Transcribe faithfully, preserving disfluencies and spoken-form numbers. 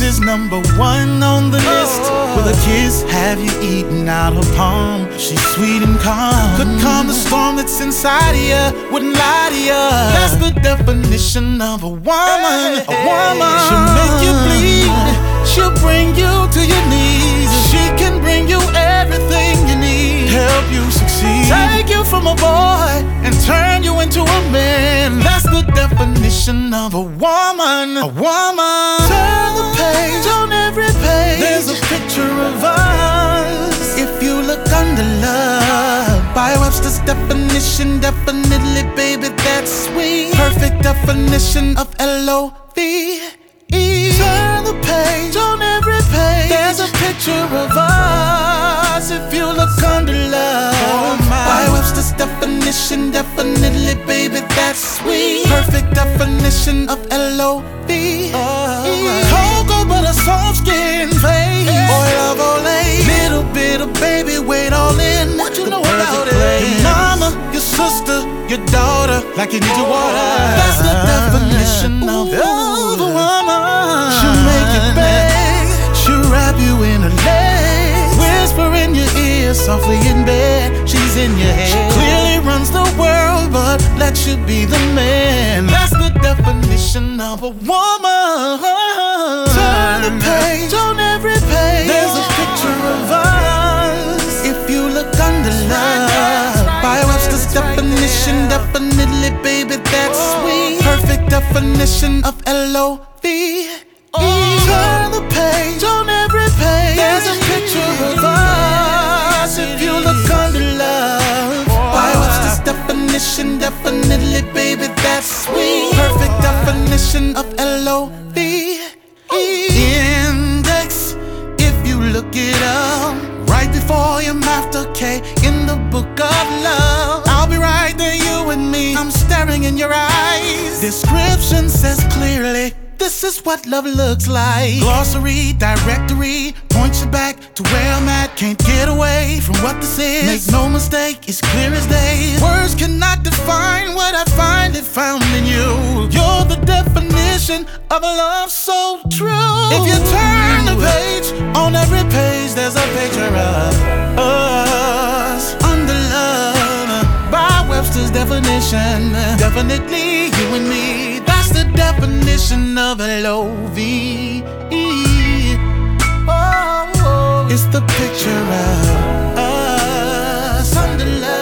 is number one on the list. With a kiss, have you eaten out her palm? She's sweet and calm, could calm the storm that's inside of you, wouldn't lie to you. That's the definition of a woman. A woman. She'll make you bleed, she'll bring you to your knees. She can bring you everything you need, help you succeed, take you from a boy and turn you into a man. That's the definition of a woman. A woman. Turn the page, on every page there's a picture of us. If you look under love, by Webster's definition, definitely, baby, that's sweet. Perfect definition of L O V E. Turn the page, on every page there's a picture of us. If you look under love, oh, by Webster's definition, definitely, baby, that's sweet. Perfect definition of L O V E. Cocoa butter, soft skin face, oil of Olay, little bit of baby weight all in. What you know about it? Your mama, your sister, your daughter, like you need your water. That's the definition of a woman. She'll make you beg, she'll wrap you in her legs, whisper in your ear softly in bed. She's in your head. She clearly runs the world, but lets you be the man. That's the definition of a woman. Turn the page, on every page there's a picture of us. If you look under love, by Webster's definition, definitely, baby, that's sweet. Perfect definition of L O V E. Turn the page, on every page there's a picture of us. If you look under love, by Webster's definition, definitely, baby, that's sweet. Perfect definition of L O V E. Index, if you look it up, right before your after K in the book of love. I'll be right there, you and me, I'm staring in your eyes. Description says clearly, this is what love looks like. Glossary, directory, points you back to where I'm at. Can't get away from what this is. Make no mistake, it's clear as day. Words cannot define what I find it found in you. You're the definition of a love so true. If you turn the page, on every page there's a picture of us. Under love, by Webster's definition, definitely you and me. That's the definition of L O V E. Oh, oh, it's the picture of us under love.